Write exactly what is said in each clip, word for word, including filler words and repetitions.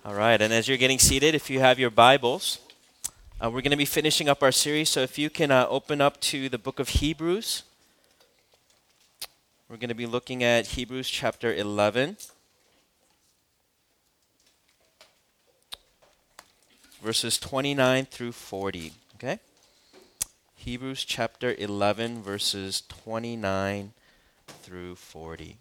All right, and as you're getting seated, if you have your Bibles, uh, we're going to be finishing up our series. So if you can uh, open up to the book of Hebrews, we're going to be looking at Hebrews chapter eleven, verses twenty-nine through forty. Okay? Hebrews chapter eleven, verses twenty-nine through forty.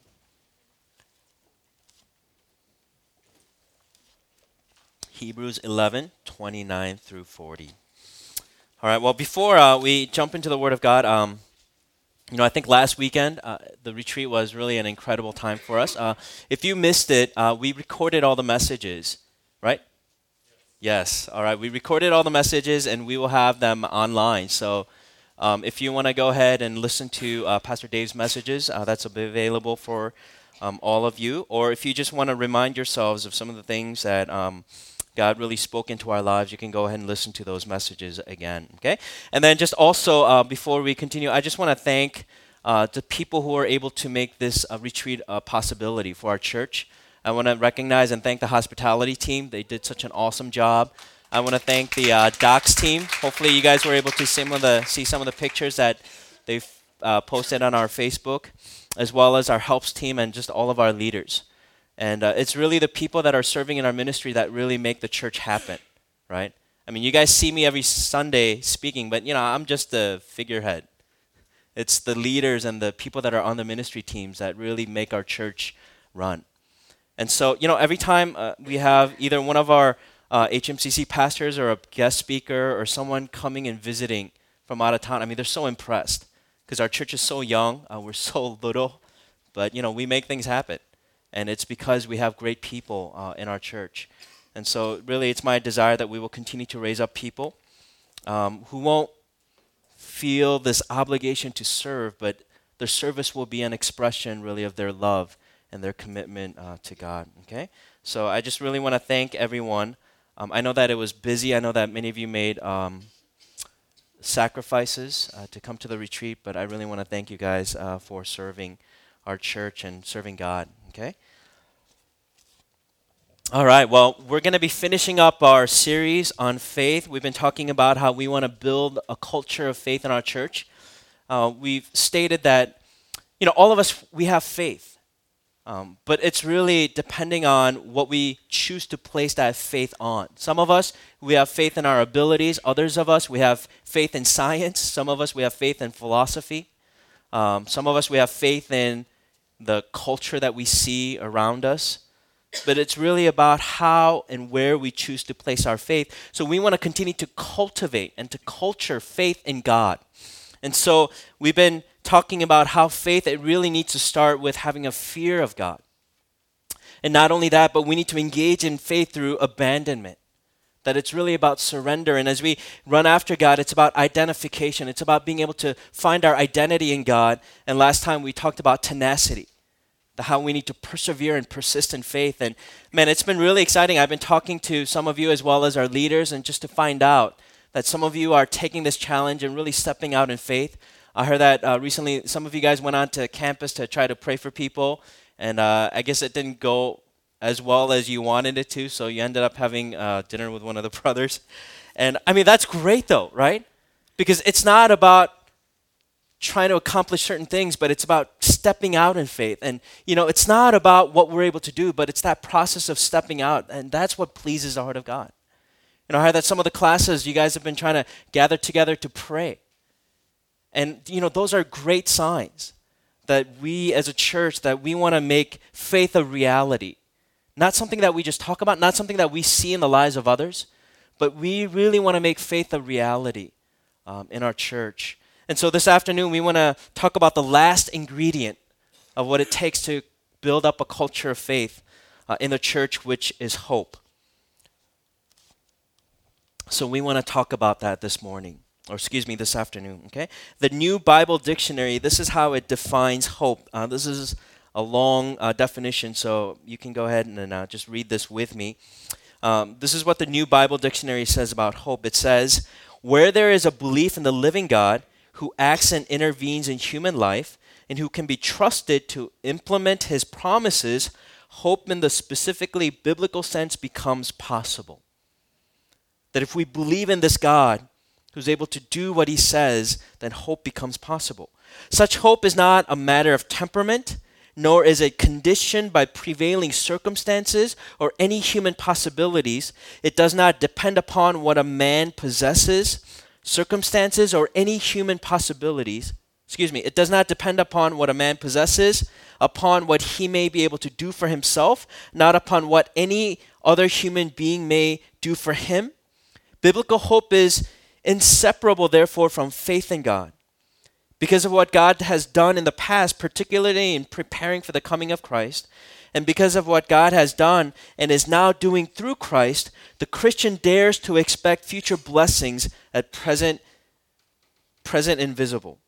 Hebrews eleven, twenty-nine through forty. All right, well, before uh, we jump into the Word of God, um, you know, I think last weekend, uh, the retreat was really an incredible time for us. Uh, if you missed it, uh, we recorded all the messages, right? Yes, all right. We recorded all the messages, and we will have them online. So um, if you want to go ahead and listen to uh, Pastor Dave's messages, uh, that's available for um, all of you. Or if you just want to remind yourselves of some of the things that um, God really spoke into our lives, you can go ahead and listen to those messages again, okay? And then just also, uh, before we continue, I just want to thank uh, the people who are able to make this uh, retreat a possibility for our church. I want to recognize and thank the hospitality team. They did such an awesome job. I want to thank the uh, docs team. Hopefully you guys were able to see some of the, see some of the pictures that they've uh, posted on our Facebook, as well as our helps team and just all of our leaders. And uh, it's really the people that are serving in our ministry that really make the church happen, right? I mean, you guys see me every Sunday speaking, but, you know, I'm just the figurehead. It's the leaders and the people that are on the ministry teams that really make our church run. And so, you know, every time uh, we have either one of our uh, H M C C pastors or a guest speaker or someone coming and visiting from out of town, I mean, they're so impressed because our church is so young, uh, we're so little, but, you know, we make things happen. And it's because we have great people uh, in our church. And so really it's my desire that we will continue to raise up people um, who won't feel this obligation to serve, but their service will be an expression really of their love and their commitment uh, to God, okay? So I just really want to thank everyone. Um, I know that it was busy. I know that many of you made um, sacrifices uh, to come to the retreat, but I really want to thank you guys uh, for serving our church and serving God, okay? All right, well, we're going to be finishing up our series on faith. We've been talking about how we want to build a culture of faith in our church. Uh, we've stated that, you know, all of us, we have faith. Um, but it's really depending on what we choose to place that faith on. Some of us, we have faith in our abilities. Others of us, we have faith in science. Some of us, we have faith in philosophy. Um, some of us, we have faith in the culture that we see around us. But it's really about how and where we choose to place our faith. So we want to continue to cultivate and to culture faith in God. And so we've been talking about how faith, it really needs to start with having a fear of God. And not only that, but we need to engage in faith through abandonment. That it's really about surrender. And as we run after God, it's about identification. It's about being able to find our identity in God. And last time we talked about tenacity. The how we need to persevere and persist in faith. And man, it's been really exciting. I've been talking to some of you as well as our leaders, and just to find out that some of you are taking this challenge and really stepping out in faith. I heard that uh, recently some of you guys went on to campus to try to pray for people, and uh, I guess it didn't go as well as you wanted it to, so you ended up having uh, dinner with one of the brothers. And I mean, that's great though, right? Because it's not about trying to accomplish certain things, but it's about stepping out in faith. And, you know, it's not about what we're able to do, but it's that process of stepping out, and that's what pleases the heart of God. You know, I heard that some of the classes, you guys have been trying to gather together to pray. And, you know, those are great signs that we as a church, that we want to make faith a reality. Not something that we just talk about, not something that we see in the lives of others, but we really want to make faith a reality um, in our church. And so this afternoon, we want to talk about the last ingredient of what it takes to build up a culture of faith uh, in the church, which is hope. So we want to talk about that this morning, or excuse me, this afternoon, okay? The New Bible Dictionary, this is how it defines hope. Uh, this is a long uh, definition, so you can go ahead and uh, just read this with me. Um, this is what the New Bible Dictionary says about hope. It says, where there is a belief in the living God, who acts and intervenes in human life, and who can be trusted to implement his promises, hope in the specifically biblical sense becomes possible. That if we believe in this God who's able to do what he says, then hope becomes possible. Such hope is not a matter of temperament, nor is it conditioned by prevailing circumstances or any human possibilities. It does not depend upon what a man possesses, circumstances, or any human possibilities. Excuse me, it does not depend upon what a man possesses, upon what he may be able to do for himself, not upon what any other human being may do for him. Biblical hope is inseparable, therefore, from faith in God. Because of what God has done in the past, particularly in preparing for the coming of Christ, and because of what God has done and is now doing through Christ, the Christian dares to expect future blessings at present, present invisible.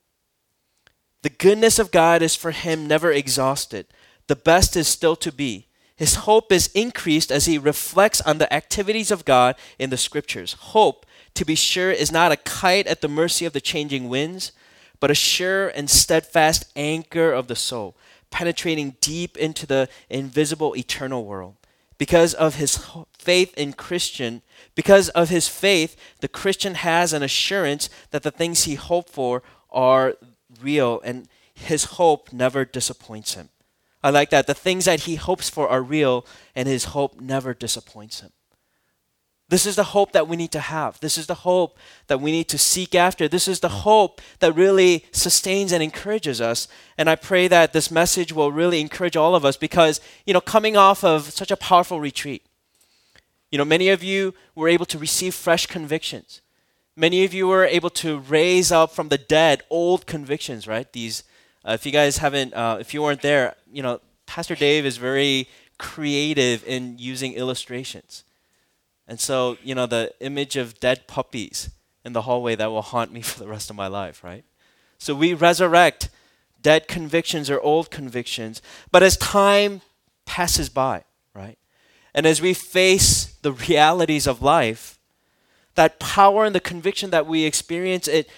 The goodness of God is for him never exhausted. The best is still to be. His hope is increased as he reflects on the activities of God in the Scriptures. Hope, to be sure, is not a kite at the mercy of the changing winds, but a sure and steadfast anchor of the soul, penetrating deep into the invisible eternal world. Because of his faith in Christian, because of his faith, the Christian has an assurance that the things he hoped for are real, and his hope never disappoints him. I like that. The things that he hopes for are real, and his hope never disappoints him. This is the hope that we need to have. This is the hope that we need to seek after. This is the hope that really sustains and encourages us. And I pray that this message will really encourage all of us because, you know, coming off of such a powerful retreat, you know, many of you were able to receive fresh convictions. Many of you were able to raise up from the dead old convictions, right? These, uh, if you guys haven't, uh, if you weren't there, you know, Pastor Dave is very creative in using illustrations. And so, you know, the image of dead puppies in the hallway, that will haunt me for the rest of my life, right? So we resurrect dead convictions or old convictions. But as time passes by, right? And as we face the realities of life, that power and the conviction that we experience, it,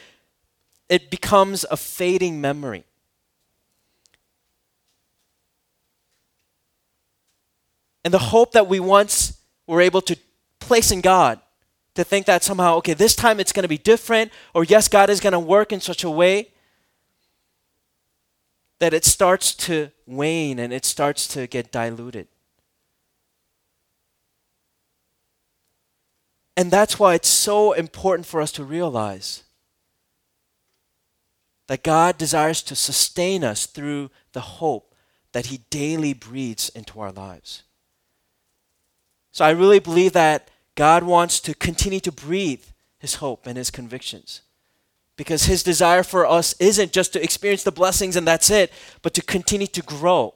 it becomes a fading memory. And the hope that we once were able to place in God, to think that somehow, okay, this time it's going to be different, or yes, God is going to work in such a way that it starts to wane and it starts to get diluted. And that's why it's so important for us to realize that God desires to sustain us through the hope that he daily breathes into our lives. So I really believe that God wants to continue to breathe his hope and his convictions, because his desire for us isn't just to experience the blessings and that's it, but to continue to grow.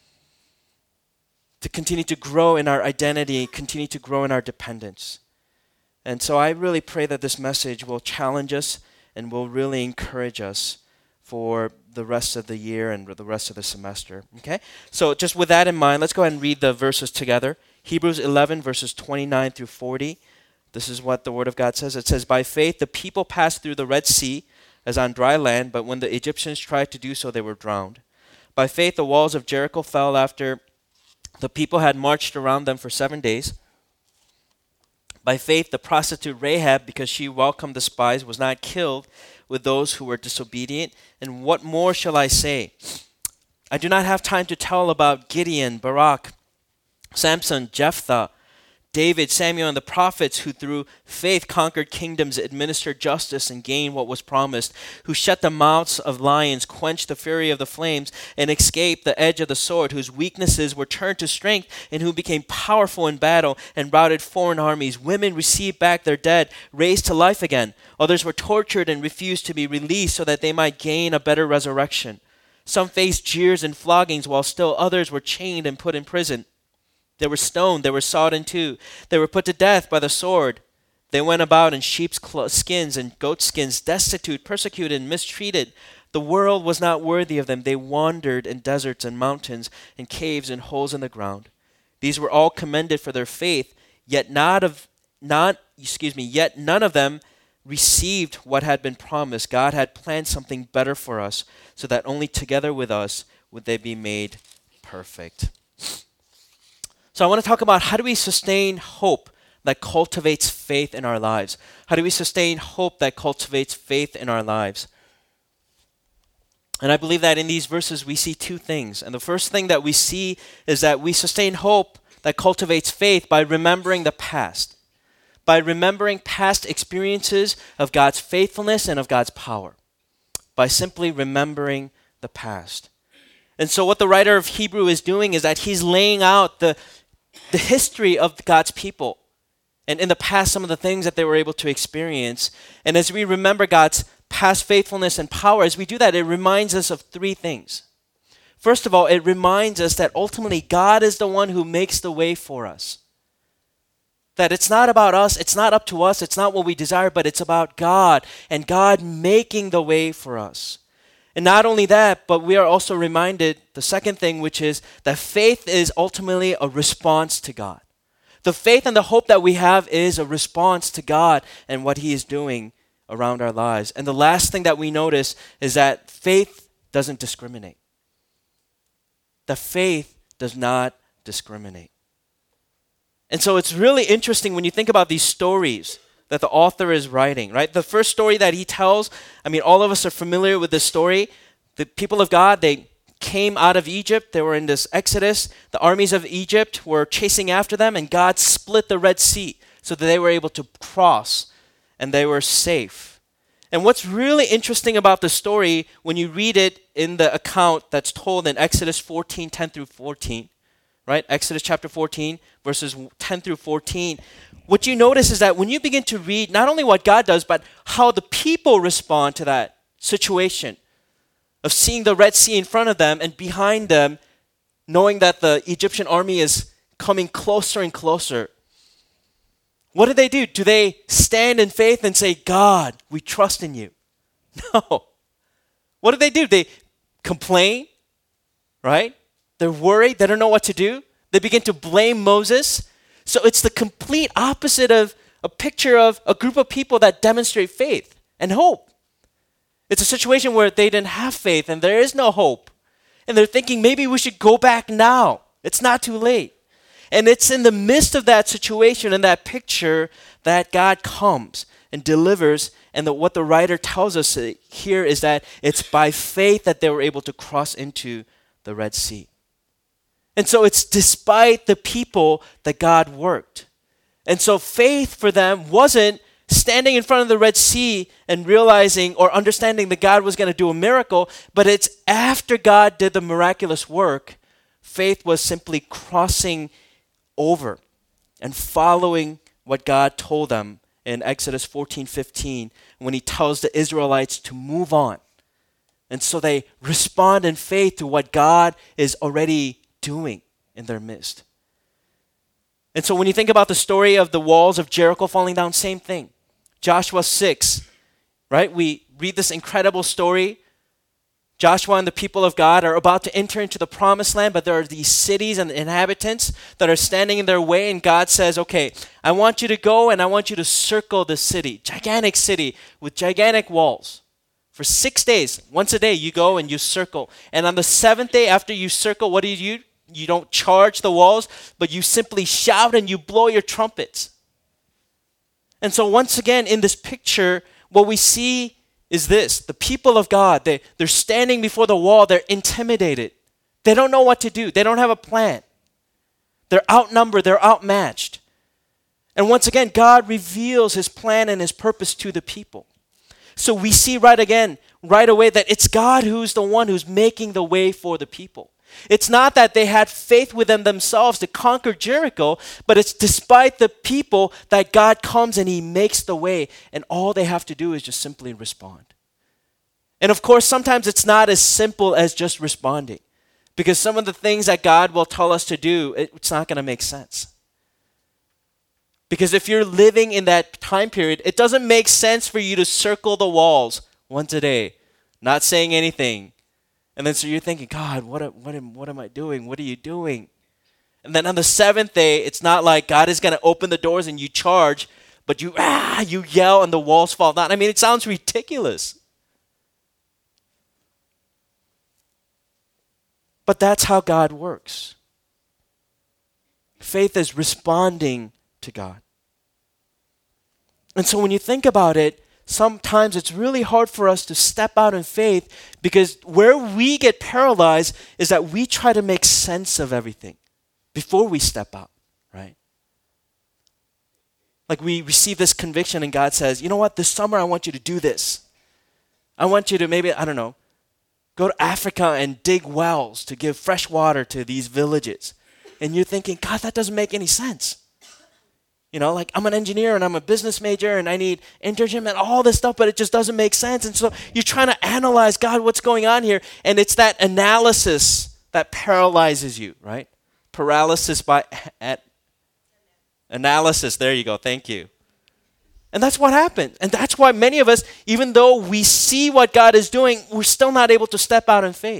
To continue to grow in our identity, continue to grow in our dependence. And so I really pray that this message will challenge us and will really encourage us for the rest of the year and the rest of the semester. Okay? So just with that in mind, let's go ahead and read the verses together. Hebrews eleven, verses twenty-nine through forty. This is what the Word of God says. It says, "By faith the people passed through the Red Sea as on dry land, but when the Egyptians tried to do so, they were drowned. By faith the walls of Jericho fell after the people had marched around them for seven days. By faith the prostitute Rahab, because she welcomed the spies, was not killed with those who were disobedient. And what more shall I say? I do not have time to tell about Gideon, Barak, Samson, Jephthah, David, Samuel, and the prophets, who through faith conquered kingdoms, administered justice, and gained what was promised, who shut the mouths of lions, quenched the fury of the flames, and escaped the edge of the sword, whose weaknesses were turned to strength, and who became powerful in battle and routed foreign armies. Women received back their dead, raised to life again. Others were tortured and refused to be released so that they might gain a better resurrection. Some faced jeers and floggings, while still others were chained and put in prison. They were stoned, they were sawed in two. They were put to death by the sword. They went about in sheep's skins and goat skins, destitute, persecuted, and mistreated. The world was not worthy of them. They wandered in deserts and mountains, in caves and holes in the ground. These were all commended for their faith, yet not of not excuse me, yet none of them received what had been promised. God had planned something better for us, so that only together with us would they be made perfect." So I want to talk about how do we sustain hope that cultivates faith in our lives? How do we sustain hope that cultivates faith in our lives? And I believe that in these verses we see two things. And the first thing that we see is that we sustain hope that cultivates faith by remembering the past, by remembering past experiences of God's faithfulness and of God's power, by simply remembering the past. And so what the writer of Hebrew is doing is that he's laying out the, the history of God's people, and in the past, some of the things that they were able to experience. And as we remember God's past faithfulness and power, as we do that, it reminds us of three things. First of all, it reminds us that ultimately God is the one who makes the way for us. That it's not about us, it's not up to us, it's not what we desire, but it's about God and God making the way for us. And not only that, but we are also reminded, the second thing, which is that faith is ultimately a response to God. The faith and the hope that we have is a response to God and what He is doing around our lives. And the last thing that we notice is that faith doesn't discriminate. That faith does not discriminate. And so it's really interesting when you think about these stories that the author is writing, right? The first story that he tells, I mean, all of us are familiar with this story. The people of God, they came out of Egypt. They were in this Exodus. The armies of Egypt were chasing after them, and God split the Red Sea so that they were able to cross and they were safe. And what's really interesting about the story, when you read it in the account that's told in Exodus fourteen, ten through fourteen, right? Exodus chapter fourteen, verses ten through fourteen. What you notice is that when you begin to read not only what God does, but how the people respond to that situation of seeing the Red Sea in front of them and behind them, knowing that the Egyptian army is coming closer and closer. What do they do? Do they stand in faith and say, God, we trust in you? No. What do they do? They complain, right? They're worried. They don't know what to do. They begin to blame Moses. So it's the complete opposite of a picture of a group of people that demonstrate faith and hope. It's a situation where they didn't have faith and there is no hope. And they're thinking, maybe we should go back now. It's not too late. And it's in the midst of that situation and that picture that God comes and delivers. And the, what the writer tells us here is that it's by faith that they were able to cross into the Red Sea. And so it's despite the people that God worked. And so faith for them wasn't standing in front of the Red Sea and realizing or understanding that God was going to do a miracle, but it's after God did the miraculous work, faith was simply crossing over and following what God told them in Exodus fourteen fifteen when He tells the Israelites to move on. And so they respond in faith to what God is already doing in their midst. And so when you think about the story of the walls of Jericho falling down, same thing. Joshua six, right? We read this incredible story. Joshua and the people of God are about to enter into the promised land, but there are these cities and inhabitants that are standing in their way, and God says, okay, I want you to go and I want you to circle the city, gigantic city with gigantic walls. For six days, once a day, you go and you circle. And on the seventh day after you circle, what do you do? You don't charge the walls, but you simply shout and you blow your trumpets. And so once again, in this picture, what we see is this. The people of God, they, they're standing before the wall. They're intimidated. They don't know what to do. They don't have a plan. They're outnumbered. They're outmatched. And once again, God reveals His plan and His purpose to the people. So we see right again, right away, that it's God who's the one who's making the way for the people. It's not that they had faith within themselves to conquer Jericho, but it's despite the people that God comes and He makes the way, and all they have to do is just simply respond. And of course, sometimes it's not as simple as just responding, because some of the things that God will tell us to do, it's not going to make sense. Because if you're living in that time period, it doesn't make sense for you to circle the walls once a day, not saying anything. And then so you're thinking, God, what, what, am, what am I doing? What are you doing? And then on the seventh day, it's not like God is going to open the doors and you charge, but you, ah, you yell and the walls fall down. I mean, it sounds ridiculous. But that's how God works. Faith is responding to God. And so when you think about it, sometimes it's really hard for us to step out in faith because where we get paralyzed is that we try to make sense of everything before we step out, right? Like we receive this conviction and God says, you know what, this summer I want you to do this. I want you to maybe, I don't know, go to Africa and dig wells to give fresh water to these villages. And you're thinking, God, that doesn't make any sense. You know, like I'm an engineer and I'm a business major and I need internship and all this stuff, but it just doesn't make sense. And so you're trying to analyze, God, what's going on here? And it's that analysis that paralyzes you, right? Paralysis by at analysis. There you go. Thank you. And that's what happened. And that's why many of us, even though we see what God is doing, we're still not able to step out in faith.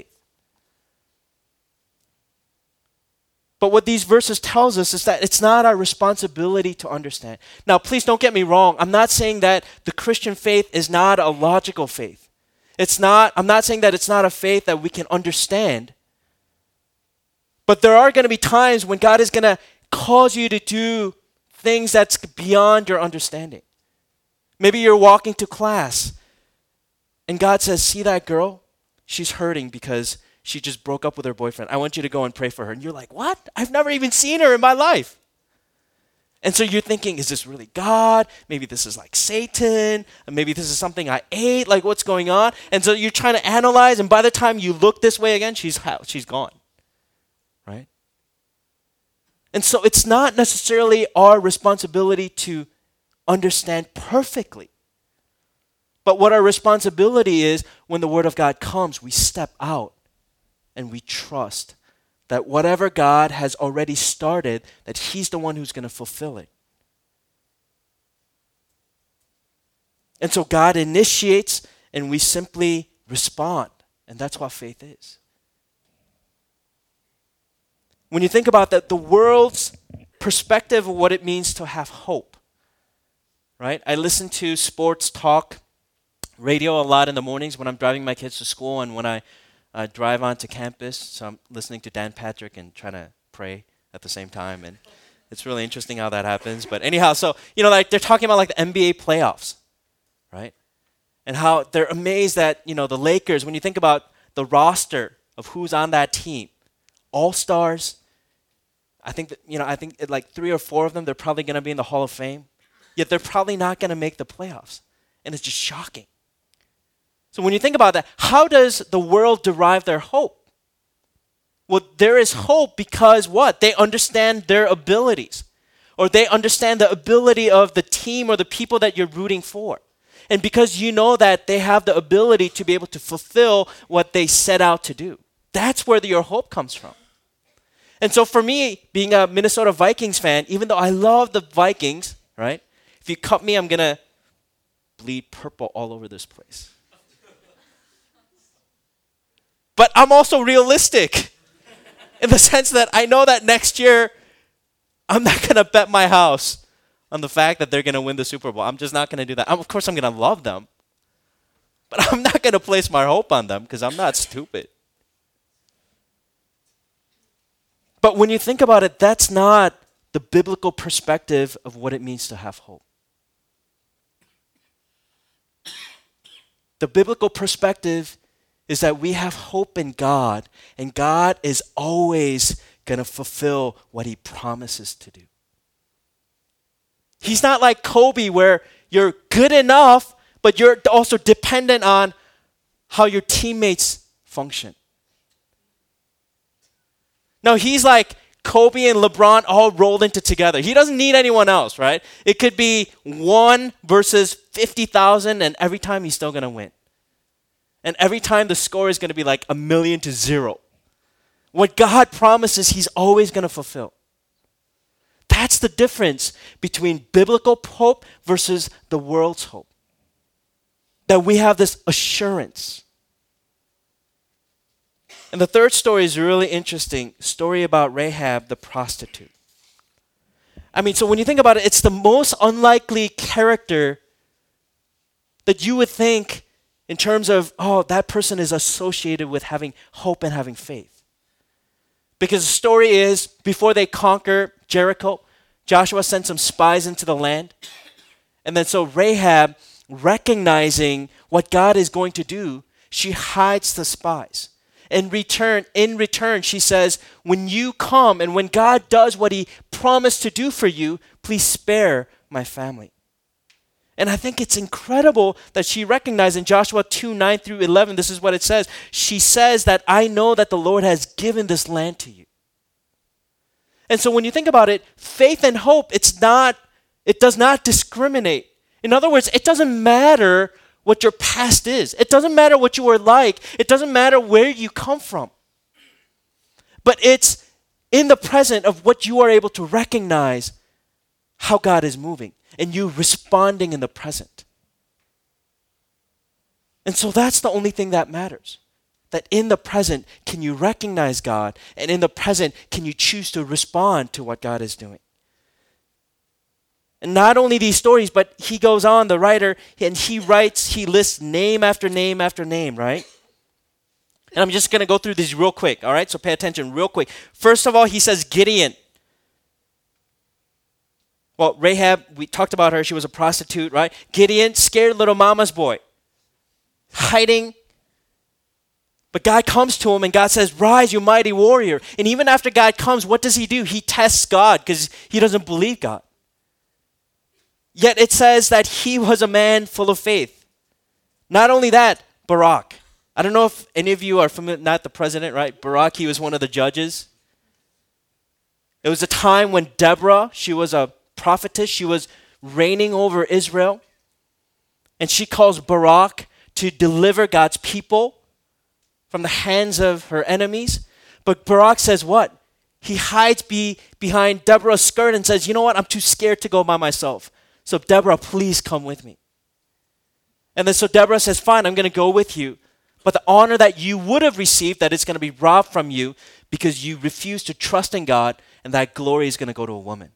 But what these verses tells us is that it's not our responsibility to understand. Now, please don't get me wrong. I'm not saying that the Christian faith is not a logical faith. It's not, I'm not saying that it's not a faith that we can understand. But there are going to be times when God is going to cause you to do things that's beyond your understanding. Maybe you're walking to class and God says, see that girl? She's hurting because she just broke up with her boyfriend. I want you to go and pray for her. And you're like, what? I've never even seen her in my life. And so you're thinking, is this really God? Maybe this is like Satan. Maybe this is something I ate. Like what's going on? And so you're trying to analyze. And by the time you look this way again, she's she's gone. Right? And so it's not necessarily our responsibility to understand perfectly. But what our responsibility is, when the Word of God comes, we step out and we trust that whatever God has already started, that He's the one who's going to fulfill it. And so God initiates and we simply respond. And that's what faith is. When you think about that, the world's perspective of what it means to have hope, right? I listen to sports talk radio a lot in the mornings when I'm driving my kids to school and when I uh, drive onto campus. So I'm listening to Dan Patrick and trying to pray at the same time. And it's really interesting how that happens. But anyhow, so, you know, like they're talking about like the N B A playoffs, right? And how they're amazed that, you know, the Lakers, when you think about the roster of who's on that team, all-stars, I think that, you know, I think like three or four of them, they're probably going to be in the Hall of Fame. Yet they're probably not going to make the playoffs. And it's just shocking. So when you think about that, how does the world derive their hope? Well, there is hope because what? They understand their abilities. Or they understand the ability of the team or the people that you're rooting for. And because you know that they have the ability to be able to fulfill what they set out to do. That's where the, your hope comes from. And so for me, being a Minnesota Vikings fan, even though I love the Vikings, right? If you cut me, I'm going to bleed purple all over this place. But I'm also realistic in the sense that I know that next year, I'm not going to bet my house on the fact that they're going to win the Super Bowl. I'm just not going to do that. I'm, of course, I'm going to love them. But I'm not going to place my hope on them because I'm not stupid. But when you think about it, that's not the biblical perspective of what it means to have hope. The biblical perspective is that we have hope in God, and God is always going to fulfill what He promises to do. He's not like Kobe where you're good enough, but you're also dependent on how your teammates function. No, He's like Kobe and LeBron all rolled into together. He doesn't need anyone else, right? It could be one versus fifty thousand, and every time He's still going to win. And every time the score is going to be like a million to zero. What God promises, He's always going to fulfill. That's the difference between biblical hope versus the world's hope. That we have this assurance. And the third story is really interesting. Story about Rahab the prostitute. I mean, so when you think about it, it's the most unlikely character that you would think in terms of, oh, that person is associated with having hope and having faith. Because the story is, before they conquer Jericho, Joshua sent some spies into the land. And then so Rahab, recognizing what God is going to do, she hides the spies. In return, in return, she says, when you come and when God does what he promised to do for you, please spare my family. And I think it's incredible that she recognized in Joshua two, nine through eleven, this is what it says. She says that I know that the Lord has given this land to you. And so when you think about it, faith and hope, it's not, it does not discriminate. In other words, it doesn't matter what your past is. It doesn't matter what you were like. It doesn't matter where you come from. But it's in the present of what you are able to recognize how God is moving and you responding in the present. And so that's the only thing that matters. That in the present, can you recognize God? And in the present, can you choose to respond to what God is doing? And not only these stories, but he goes on, the writer, and he writes, he lists name after name after name, right? And I'm just going to go through these real quick, all right? So pay attention real quick. First of all, he says Gideon. Well, Rahab, we talked about her. She was a prostitute, right? Gideon, scared little mama's boy, hiding. But God comes to him and God says, rise, you mighty warrior. And even after God comes, what does he do? He tests God because he doesn't believe God. Yet it says that he was a man full of faith. Not only that, Barak. I don't know if any of you are familiar, not the president, right? Barak, he was one of the judges. It was a time when Deborah, she was a prophetess, she was reigning over Israel. And she calls Barak to deliver God's people from the hands of her enemies. But Barak says what? He hides be, behind Deborah's skirt and says, you know what? I'm too scared to go by myself. So Deborah, please come with me. And then so Deborah says, fine, I'm going to go with you. But the honor that you would have received, that it's going to be robbed from you because you refuse to trust in God, and that glory is going to go to a woman.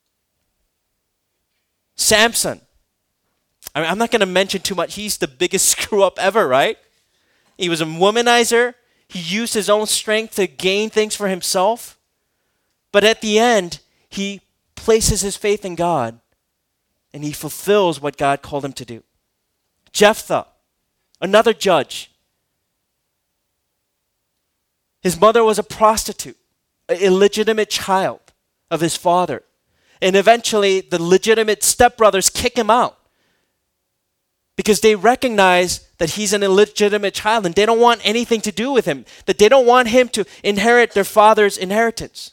Samson. I mean, I'm not going to mention too much. He's the biggest screw up ever, right? He was a womanizer. He used his own strength to gain things for himself. But at the end, he places his faith in God and he fulfills what God called him to do. Jephthah, another judge. His mother was a prostitute, an illegitimate child of his father. And eventually, the legitimate stepbrothers kick him out because they recognize that he's an illegitimate child and they don't want anything to do with him, that they don't want him to inherit their father's inheritance.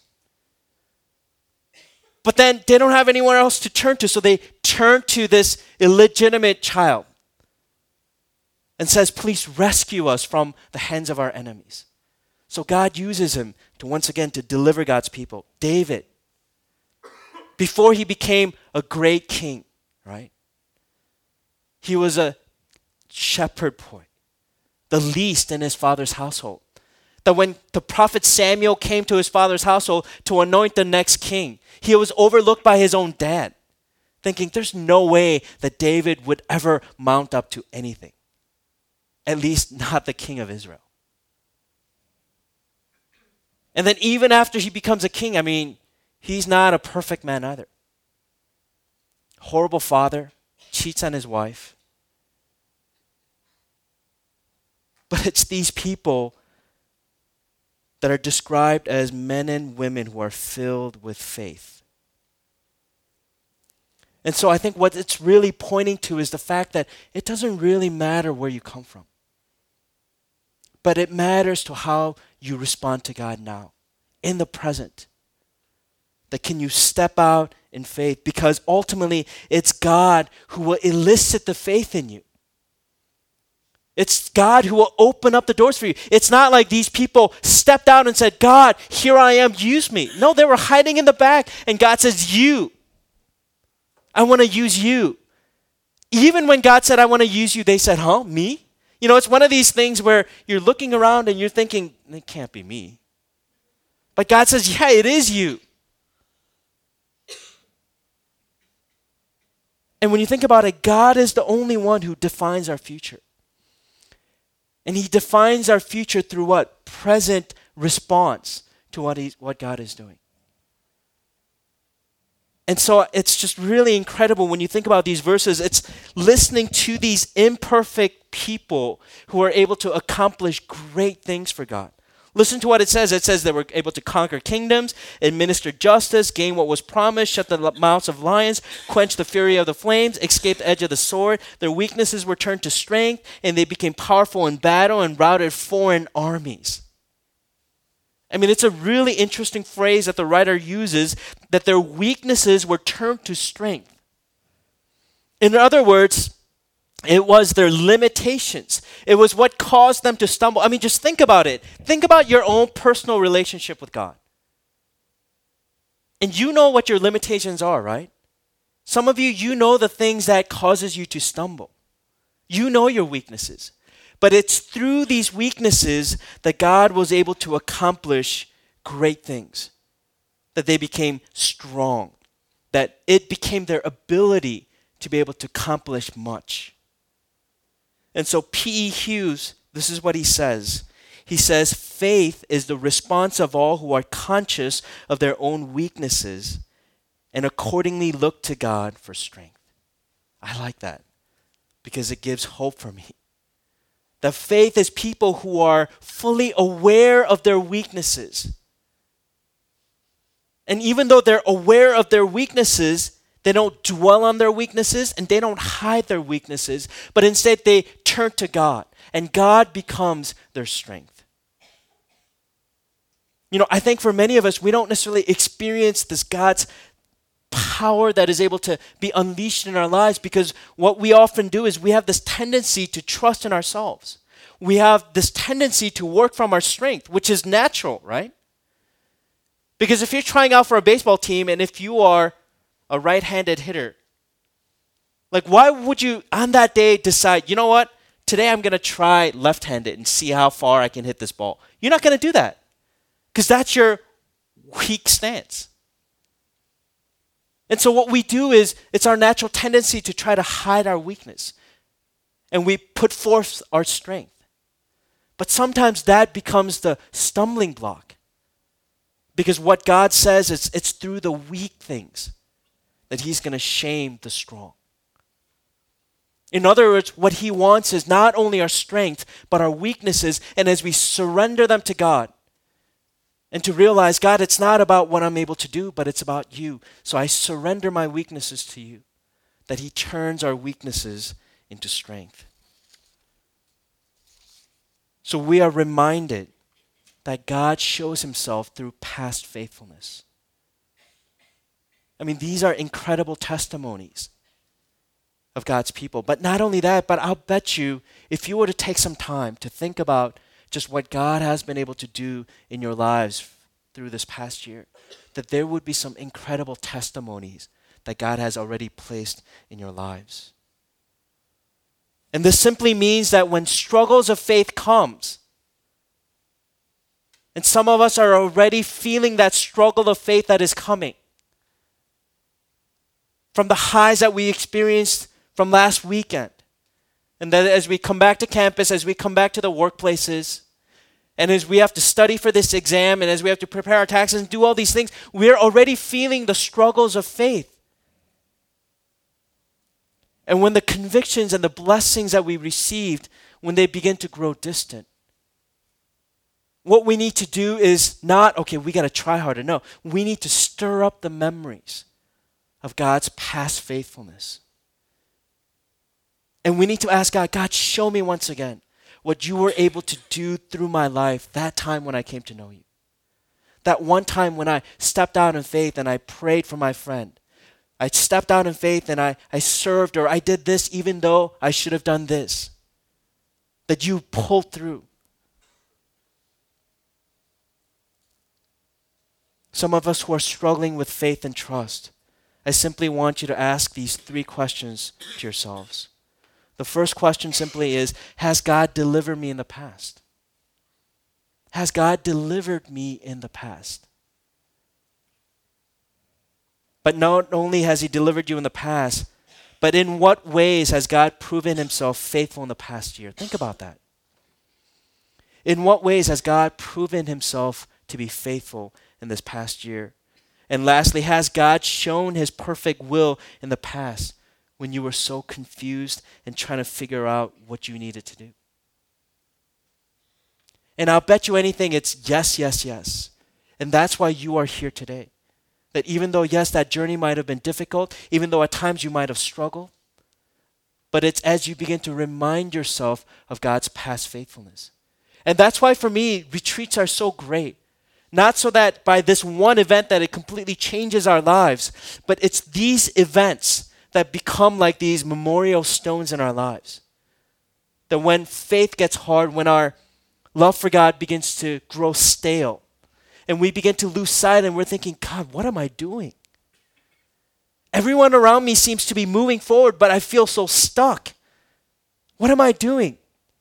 But then they don't have anyone else to turn to, so they turn to this illegitimate child and says, please rescue us from the hands of our enemies. So God uses him to once again to deliver God's people. David, before he became a great king, right? He was a shepherd boy, the least in his father's household. That when the prophet Samuel came to his father's household to anoint the next king, he was overlooked by his own dad, thinking there's no way that David would ever mount up to anything. At least not the king of Israel. And then even after he becomes a king, I mean, he's not a perfect man either. Horrible father, cheats on his wife. But it's these people that are described as men and women who are filled with faith. And so I think what it's really pointing to is the fact that it doesn't really matter where you come from. But it matters to how you respond to God now, in the present. That can you step out in faith? Because ultimately, it's God who will elicit the faith in you. It's God who will open up the doors for you. It's not like these people stepped out and said, God, here I am, use me. No, they were hiding in the back. And God says, you. I want to use you. Even when God said, I want to use you, they said, huh, me? You know, it's one of these things where you're looking around and you're thinking, it can't be me. But God says, yeah, it is you. And when you think about it, God is the only one who defines our future. And he defines our future through what? Present response to what, he's, what God is doing. And so it's just really incredible when you think about these verses. It's listening to these imperfect people who are able to accomplish great things for God. Listen to what it says. It says they were able to conquer kingdoms, administer justice, gain what was promised, shut the mouths of lions, quench the fury of the flames, escape the edge of the sword. Their weaknesses were turned to strength, and they became powerful in battle and routed foreign armies. I mean, it's a really interesting phrase that the writer uses, that their weaknesses were turned to strength. In other words, it was their limitations. It was what caused them to stumble. I mean, just think about it. Think about your own personal relationship with God. And you know what your limitations are, right? Some of you, you know the things that causes you to stumble. You know your weaknesses. But it's through these weaknesses that God was able to accomplish great things. That they became strong. That it became their ability to be able to accomplish much. And so P E Hughes, this is what he says. He says, faith is the response of all who are conscious of their own weaknesses and accordingly look to God for strength. I like that because it gives hope for me. That faith is people who are fully aware of their weaknesses. And even though they're aware of their weaknesses, they don't dwell on their weaknesses and they don't hide their weaknesses, but instead they turn to God and God becomes their strength. You know, I think for many of us, we don't necessarily experience this God's power that is able to be unleashed in our lives because what we often do is we have this tendency to trust in ourselves. We have this tendency to work from our strength, which is natural, right? Because if you're trying out for a baseball team and if you are a right-handed hitter, like why would you on that day decide, you know what, today I'm going to try left-handed and see how far I can hit this ball? You're not going to do that because that's your weak stance. And so what we do is, it's our natural tendency to try to hide our weakness. And we put forth our strength. But sometimes that becomes the stumbling block. Because what God says is it's through the weak things that he's going to shame the strong. In other words, what he wants is not only our strength, but our weaknesses. And as we surrender them to God, and to realize, God, it's not about what I'm able to do, but it's about you. So I surrender my weaknesses to you, that he turns our weaknesses into strength. So we are reminded that God shows himself through past faithfulness. I mean, these are incredible testimonies of God's people. But not only that, but I'll bet you, if you were to take some time to think about just what God has been able to do in your lives through this past year, that there would be some incredible testimonies that God has already placed in your lives. And this simply means that when struggles of faith comes, and some of us are already feeling that struggle of faith that is coming, from the highs that we experienced from last weekend, and that as we come back to campus, as we come back to the workplaces, and as we have to study for this exam, and as we have to prepare our taxes and do all these things, we're already feeling the struggles of faith. And when the convictions and the blessings that we received, when they begin to grow distant, what we need to do is not, okay, we got to try harder. No, we need to stir up the memories of God's past faithfulness. And we need to ask God, God, show me once again what you were able to do through my life that time when I came to know you. That one time when I stepped out in faith and I prayed for my friend. I stepped out in faith and I, I served, or I did this even though I should have done this. That you pulled through. Some of us who are struggling with faith and trust, I simply want you to ask these three questions to yourselves. The first question simply is, has God delivered me in the past? Has God delivered me in the past? But not only has he delivered you in the past, but in what ways has God proven himself faithful in the past year? Think about that. In what ways has God proven himself to be faithful in this past year? And lastly, has God shown his perfect will in the past when you were so confused and trying to figure out what you needed to do? And I'll bet you anything, it's yes, yes, yes. And that's why you are here today. That even though, yes, that journey might have been difficult, even though at times you might have struggled, but it's as you begin to remind yourself of God's past faithfulness. And that's why for me, retreats are so great. Not so that by this one event that it completely changes our lives, but it's these events that become like these memorial stones in our lives. That when faith gets hard, when our love for God begins to grow stale, and we begin to lose sight and we're thinking, God, what am I doing? Everyone around me seems to be moving forward, but I feel so stuck. What am I doing?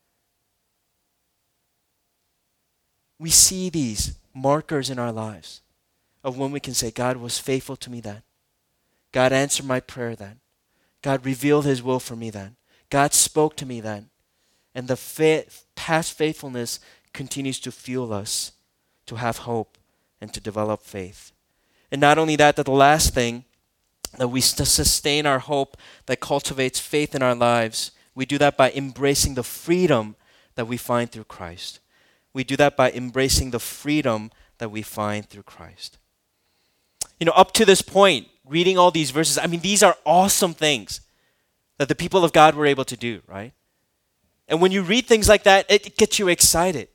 We see these markers in our lives of when we can say, God was faithful to me then. God answered my prayer then. God revealed his will for me then. God spoke to me then. And the fa- past faithfulness continues to fuel us to have hope and to develop faith. And not only that, that the last thing, that we st- sustain our hope that cultivates faith in our lives. We do that by embracing the freedom that we find through Christ. We do that by embracing the freedom that we find through Christ. You know, up to this point, reading all these verses, I mean, these are awesome things that the people of God were able to do, right? And when you read things like that, it, it gets you excited.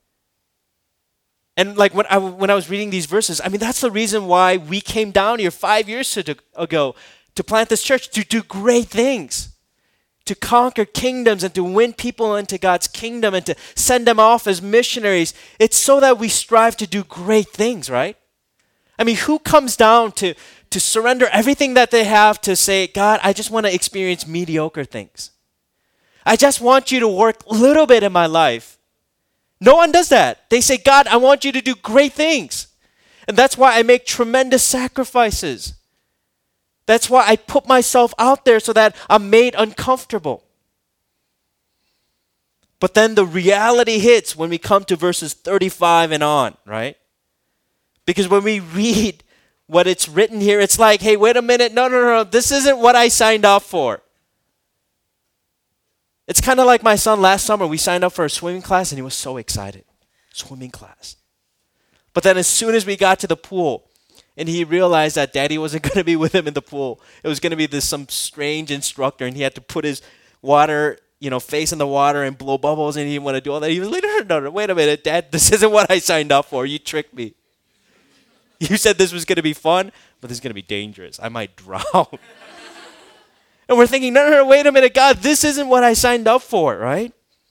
And like when I, when I was reading these verses, I mean, that's the reason why we came down here five years to, ago to plant this church, to do great things, to conquer kingdoms and to win people into God's kingdom and to send them off as missionaries. It's so that we strive to do great things, right? I mean, who comes down to, to surrender everything that they have to say, God, I just want to experience mediocre things. I just want you to work a little bit in my life. No one does that. They say, God, I want you to do great things. And that's why I make tremendous sacrifices. That's why I put myself out there so that I'm made uncomfortable. But then the reality hits when we come to verses thirty-five and on, right? Because when we read what it's written here, it's like, hey, wait a minute. No, no, no. This isn't what I signed up for. It's kind of like my son last summer. We signed up for a swimming class and he was so excited. Swimming class. But then as soon as we got to the pool and he realized that daddy wasn't going to be with him in the pool, it was going to be this some strange instructor and he had to put his water, you know, face in the water and blow bubbles and he didn't want to do all that. He was like, no, no, no, wait a minute, Dad, this isn't what I signed up for. You tricked me. You said this was going to be fun, but this is going to be dangerous. I might drown. And we're thinking, no, no, no, wait a minute, God, this isn't what I signed up for, right?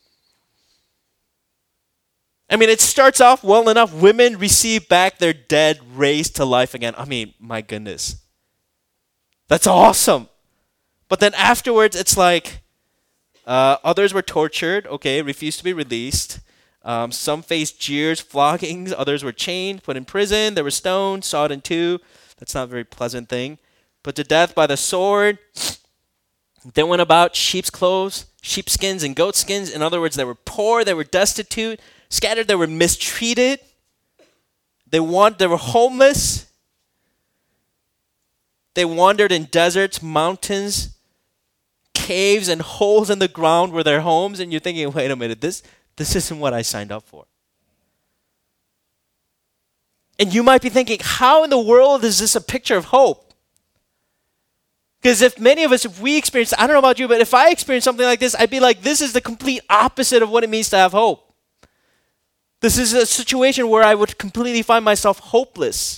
I mean, it starts off well enough. Women receive back their dead, raised to life again. I mean, my goodness. That's awesome. But then afterwards, it's like, uh, others were tortured, okay, refused to be released. Um, some faced jeers, floggings. Others were chained, put in prison. They were stoned, sawed in two. That's not a very pleasant thing. Put to death by the sword. They went about sheep's clothes, sheepskins and goatskins. In other words, they were poor, they were destitute, scattered, they were mistreated. They want, they were homeless. They wandered in deserts, mountains, caves, and holes in the ground were their homes. And you're thinking, wait a minute, this, this isn't what I signed up for. And you might be thinking, how in the world is this a picture of hope? Because if many of us, if we experience, I don't know about you, but if I experience something like this, I'd be like, this is the complete opposite of what it means to have hope. This is a situation where I would completely find myself hopeless.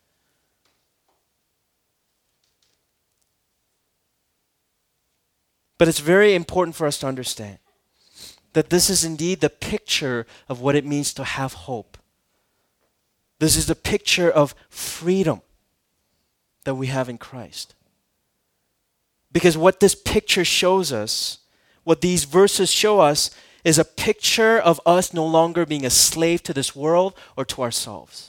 But it's very important for us to understand that this is indeed the picture of what it means to have hope. This is the picture of freedom that we have in Christ. Because what this picture shows us, what these verses show us, is a picture of us no longer being a slave to this world or to ourselves.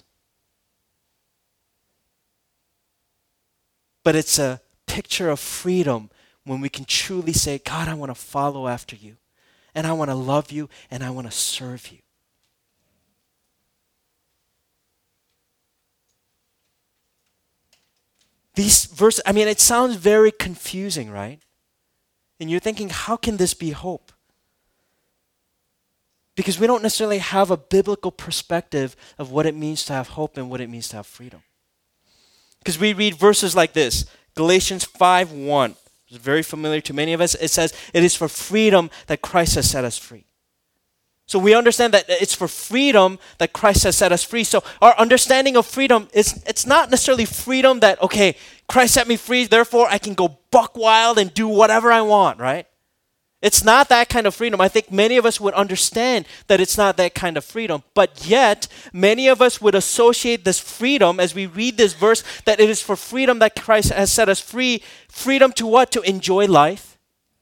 But it's a picture of freedom when we can truly say, God, I want to follow after you, and I want to love you, and I want to serve you. These verses, I mean, it sounds very confusing, right? And you're thinking, how can this be hope? Because we don't necessarily have a biblical perspective of what it means to have hope and what it means to have freedom. Because we read verses like this, Galatians five one. It's very familiar to many of us. It says, it is for freedom that Christ has set us free. So we understand that it's for freedom that Christ has set us free. So our understanding of freedom is, it's not necessarily freedom that, okay, Christ set me free, therefore I can go buck wild and do whatever I want, right? It's not that kind of freedom. I think many of us would understand that it's not that kind of freedom. But yet, many of us would associate this freedom, as we read this verse, that it is for freedom that Christ has set us free. Freedom to what? To enjoy life.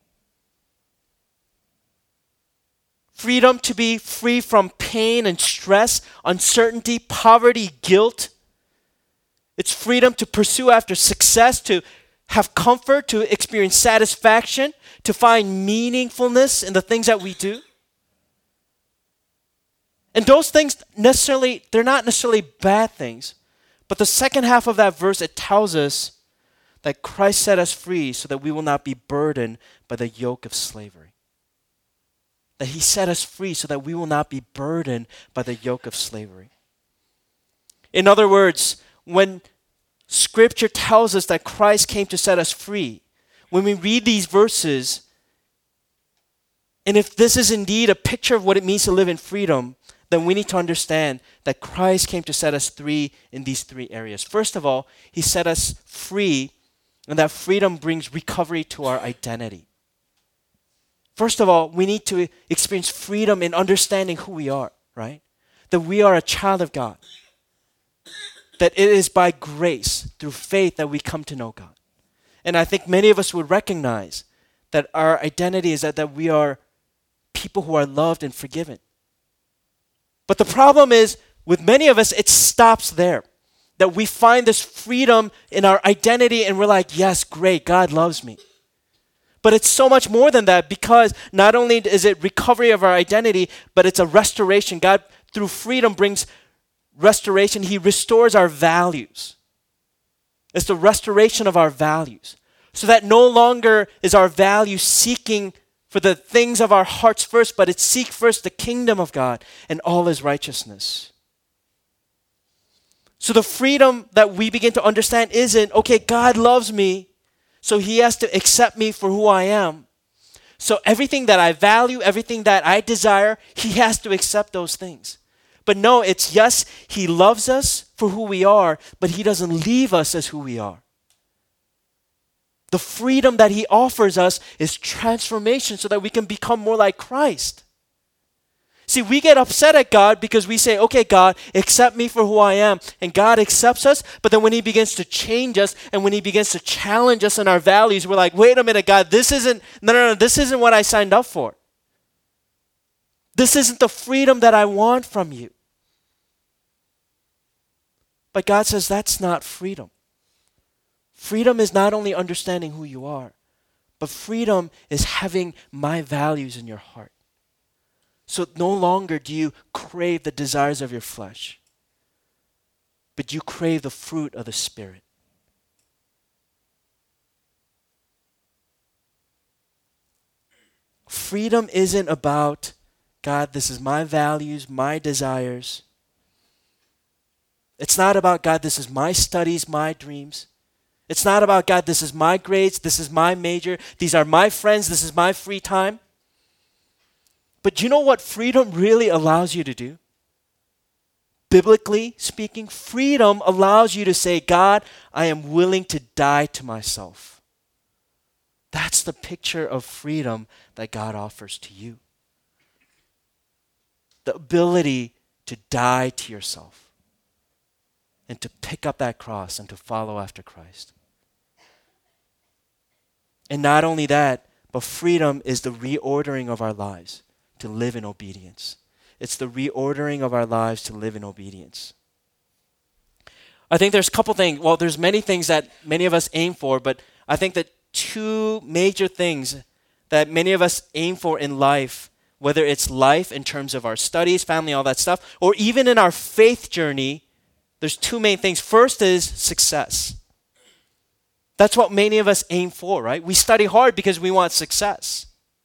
Freedom to be free from pain and stress, uncertainty, poverty, guilt. It's freedom to pursue after success, to have comfort, to experience satisfaction, to find meaningfulness in the things that we do. And those things necessarily, they're not necessarily bad things. But the second half of that verse, it tells us that Christ set us free so that we will not be burdened by the yoke of slavery. That he set us free so that we will not be burdened by the yoke of slavery. In other words, when Scripture tells us that Christ came to set us free, when we read these verses, and if this is indeed a picture of what it means to live in freedom, then we need to understand that Christ came to set us free in these three areas. First of all, he set us free, and that freedom brings recovery to our identity. First of all, we need to experience freedom in understanding who we are, right? That we are a child of God. That it is by grace, through faith, that we come to know God. And I think many of us would recognize that our identity is that, that we are people who are loved and forgiven. But the problem is, with many of us, it stops there. That we find this freedom in our identity and we're like, yes, great, God loves me. But it's so much more than that, because not only is it recovery of our identity, but it's a restoration. God, through freedom, brings restoration. He restores our values. It's the restoration of our values. So that no longer is our value seeking for the things of our hearts first, but it's seek first the kingdom of God and all his righteousness. So the freedom that we begin to understand isn't, okay, God loves me, so he has to accept me for who I am. So everything that I value, everything that I desire, he has to accept those things. But no, it's yes, he loves us for who we are, but he doesn't leave us as who we are. The freedom that he offers us is transformation so that we can become more like Christ. See, we get upset at God because we say, okay, God, accept me for who I am. And God accepts us, but then when he begins to change us and when he begins to challenge us in our values, we're like, wait a minute, God, this isn't, no, no, no, this isn't what I signed up for. This isn't the freedom that I want from you. But God says that's not freedom. Freedom is not only understanding who you are, but freedom is having my values in your heart. So no longer do you crave the desires of your flesh, but you crave the fruit of the Spirit. Freedom isn't about, God, this is my values, my desires. It's not about, God, this is my studies, my dreams. It's not about, God, this is my grades, this is my major, these are my friends, this is my free time. But you know what freedom really allows you to do? Biblically speaking, freedom allows you to say, God, I am willing to die to myself. That's the picture of freedom that God offers to you. The ability to die to yourself and to pick up that cross and to follow after Christ. And not only that, but freedom is the reordering of our lives to live in obedience. It's the reordering of our lives to live in obedience. I think there's a couple things, well, there's many things that many of us aim for, but I think that two major things that many of us aim for in life, whether it's life in terms of our studies, family, all that stuff, or even in our faith journey, there's two main things. First is success. That's what many of us aim for, right? We study hard because we want success.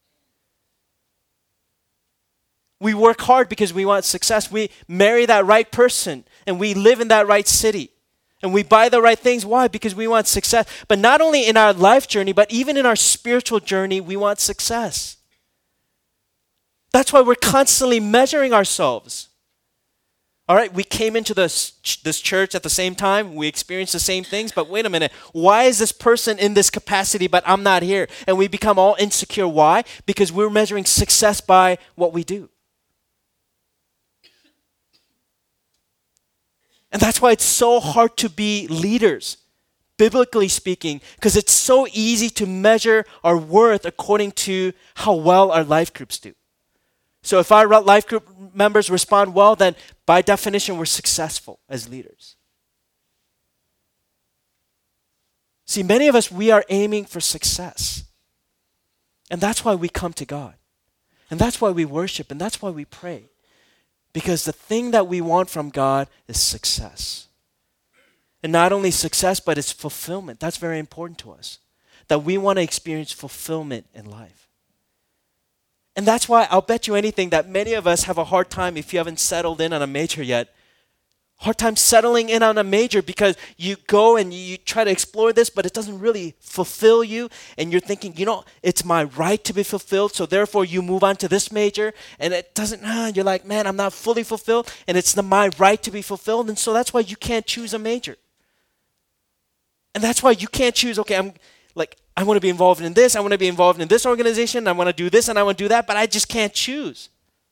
We work hard because we want success. We marry that right person and we live in that right city. And we buy the right things. Why? Because we want success. But not only in our life journey, but even in our spiritual journey, we want success. That's why we're constantly measuring ourselves. All right, we came into this, this church at the same time. We experienced the same things. But wait a minute. Why is this person in this capacity, but I'm not here? And we become all insecure. Why? Because we're measuring success by what we do. And that's why it's so hard to be leaders, biblically speaking, because it's so easy to measure our worth according to how well our life groups do. So if our life group members respond well, then by definition, we're successful as leaders. See, many of us, we are aiming for success. And that's why we come to God. And that's why we worship, and that's why we pray. Because the thing that we want from God is success. And not only success, but it's fulfillment. That's very important to us. That we want to experience fulfillment in life. And that's why I'll bet you anything that many of us have a hard time, if you haven't settled in on a major yet, hard time settling in on a major because you go and you try to explore this, but it doesn't really fulfill you. And you're thinking, you know, it's my right to be fulfilled. So therefore you move on to this major and it doesn't, ah, you're like, man, I'm not fully fulfilled. And it's the, my right to be fulfilled. And so that's why you can't choose a major. And that's why you can't choose, okay, I'm like, I want to be involved in this. I want to be involved in this organization. I want to do this and I want to do that, but I just can't choose.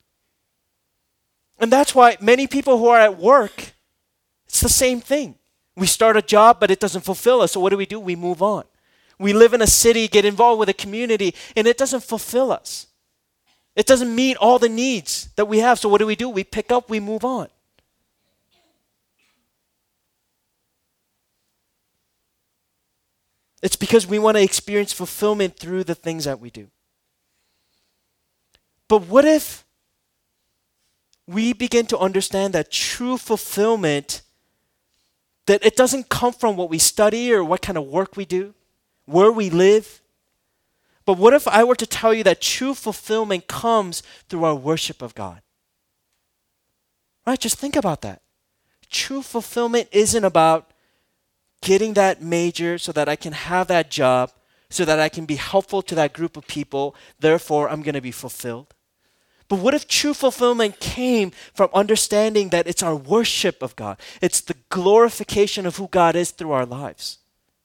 And that's why many people who are at work, it's the same thing. We start a job, but it doesn't fulfill us. So what do we do? We move on. We live in a city, get involved with a community, and it doesn't fulfill us. It doesn't meet all the needs that we have. So what do we do? We pick up, we move on. It's because we want to experience fulfillment through the things that we do. But what if we begin to understand that true fulfillment, that it doesn't come from what we study or what kind of work we do, where we live. But what if I were to tell you that true fulfillment comes through our worship of God? Right? Just think about that. True fulfillment isn't about getting that major so that I can have that job, so that I can be helpful to that group of people, therefore I'm going to be fulfilled. But what if true fulfillment came from understanding that it's our worship of God? It's the glorification of who God is through our lives.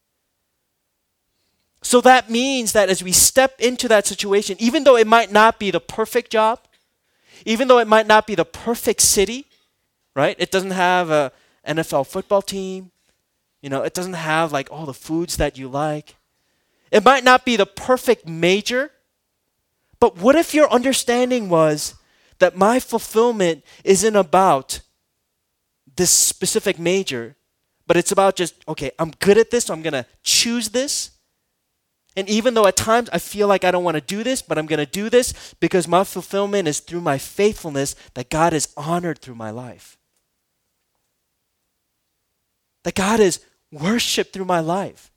So that means that as we step into that situation, even though it might not be the perfect job, even though it might not be the perfect city, right? It doesn't have a N F L football team. You know, it doesn't have like all the foods that you like. It might not be the perfect major. But what if your understanding was that my fulfillment isn't about this specific major, but it's about just, okay, I'm good at this, so I'm going to choose this. And even though at times I feel like I don't want to do this, but I'm going to do this because my fulfillment is through my faithfulness that God is honored through my life. That God is worshiped through my life.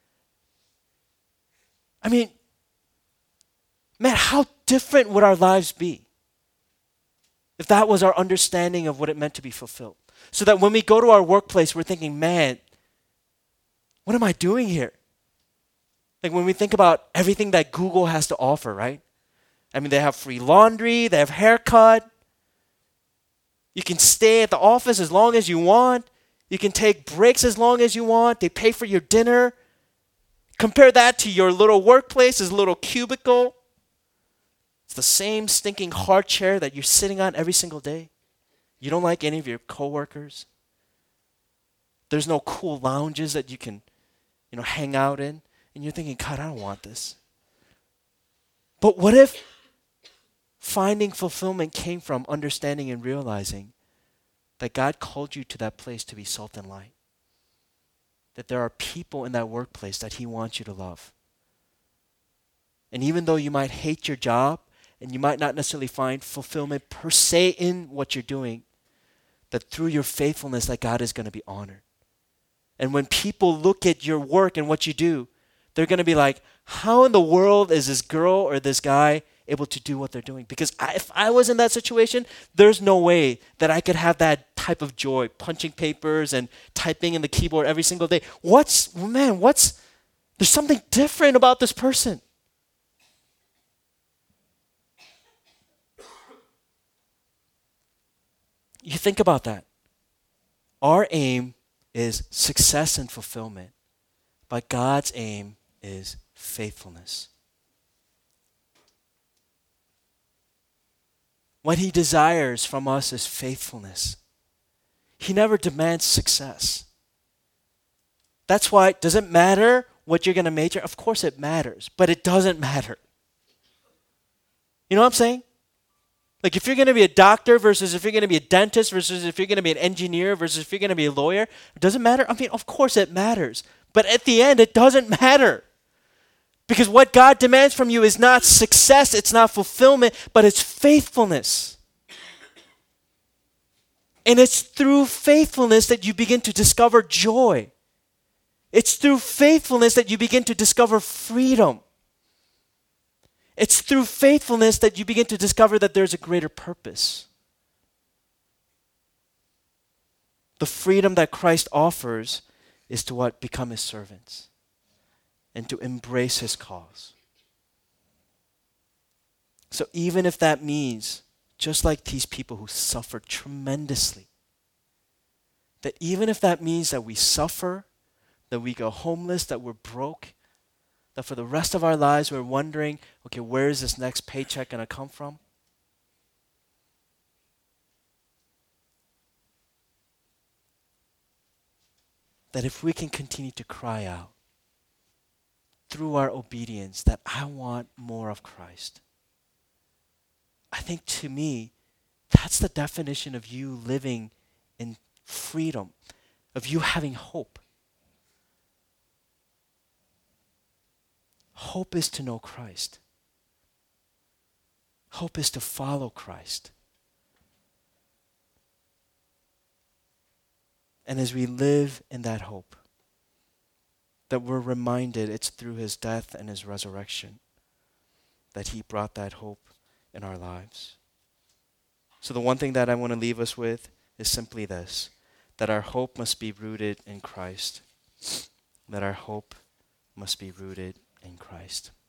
I mean, man, how different would our lives be if that was our understanding of what it meant to be fulfilled? So that when we go to our workplace, we're thinking, man, what am I doing here? Like when we think about everything that Google has to offer, right? I mean, they have free laundry, they have haircut. You can stay at the office as long as you want. You can take breaks as long as you want. They pay for your dinner. Compare that to your little workplace, this little cubicle. It's the same stinking hard chair that you're sitting on every single day. You don't like any of your coworkers. There's no cool lounges that you can, you know, hang out in. And you're thinking, God, I don't want this. But what if finding fulfillment came from understanding and realizing that God called you to that place to be salt and light? That there are people in that workplace that He wants you to love. And even though you might hate your job and you might not necessarily find fulfillment per se in what you're doing, that through your faithfulness that God is going to be honored. And when people look at your work and what you do, they're going to be like, how in the world is this girl or this guy able to do what they're doing? Because I, if I was in that situation, there's no way that I could have that type of joy, punching papers and typing in the keyboard every single day. What's, man, what's, there's something different about this person. You think about that. Our aim is success and fulfillment, but God's aim is faithfulness. What he desires from us is faithfulness. He never demands success. That's why, does it matter what you're going to major? Of course it matters, but it doesn't matter. You know what I'm saying? Like if you're going to be a doctor versus if you're going to be a dentist versus if you're going to be an engineer versus if you're going to be a lawyer, does it matter? I mean, of course it matters. But at the end, it doesn't matter. Because what God demands from you is not success, it's not fulfillment, but it's faithfulness. And it's through faithfulness that you begin to discover joy. It's through faithfulness that you begin to discover freedom. It's through faithfulness that you begin to discover that there's a greater purpose. The freedom that Christ offers is to what? Become his servants and to embrace his cause. So even if that means, just like these people who suffered tremendously, that even if that means that we suffer, that we go homeless, that we're broke, that for the rest of our lives we're wondering, okay, where is this next paycheck going to come from? That if we can continue to cry out through our obedience that I want more of Christ, I think to me, that's the definition of you living in freedom, of you having hope. Hope is to know Christ. Hope is to follow Christ. And as we live in that hope, that we're reminded it's through his death and his resurrection that he brought that hope in our lives. So the one thing that I want to leave us with is simply this, that our hope must be rooted in Christ. That our hope must be rooted in Christ.